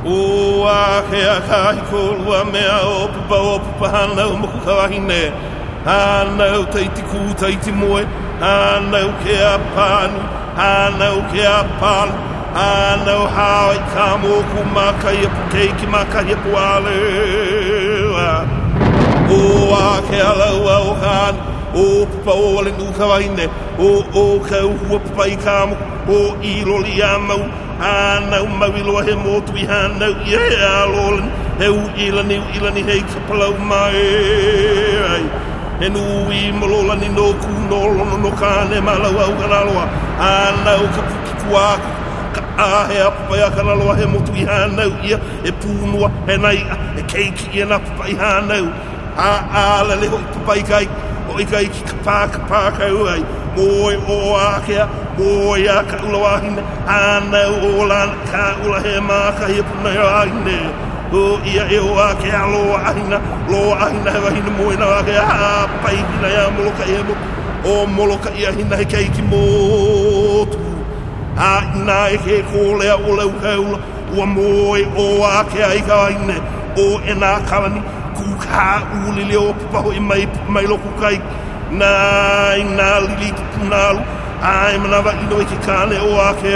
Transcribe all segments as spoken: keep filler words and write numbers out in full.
O a ke a kai kolua mea o pupa o pupa hanau moku kawahine. Hanau teiti ku teiti moe. Hanau ke a pānu. Hanau ke a pālu. Hanau hao i ka moku maka i apu keiki maka i apu alea. O a ke a laua o hanu. O pupa o ale nu kawahine. O o ka uhua pupa i ka moku. O i loli a mau. Hanau mawilo he motu i hanau i he alolan. He u ilani u ilani hei ka palau mai. He nu i malolani no ku no lono no kāne malau au kanaloa. Hanau ka puki kuaku. Ka ahe apapa ia kanaloa he motu i hanau ia. He pūnua he naia. He keiki i na papa i hanau. A ala le hoi papai kai. Hoi kai ki ka pā ka pā kau ai. Moe o akea. Moe a ka ula wahine. Hanau o lana ka ula he maka i apuna i wahine. O ia e o akea loa ahina. Loa ahina he wahine moe na akea. Ha pai hina ia moloka i he motu. O moloka i ahina he keiki motu. Ha ina e ke kōlea o lau kaula. Ua moe o akea i ka wahine. O e nā kalani. Kuka uli leo papaho i mai, mai loku kai. Nā i nā lili punalu. Ai manawa ino i ke kāne o ake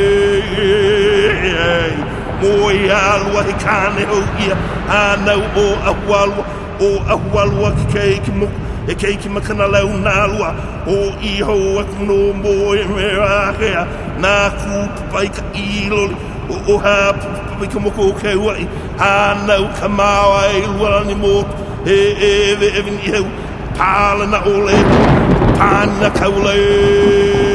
ai. Moi alua he kāne o ia. Hanau o ahualua. O ahualua ki keiki moku. E keiki makana lau nā lua. O iho a kuno moi me akea. Nā kūpapai ka iloli. O o ha pupapai ka moko o ke uai. Hanau ka mawa e luani motu. E e ve evin i heu. Pālana o le. Pāna kaula e.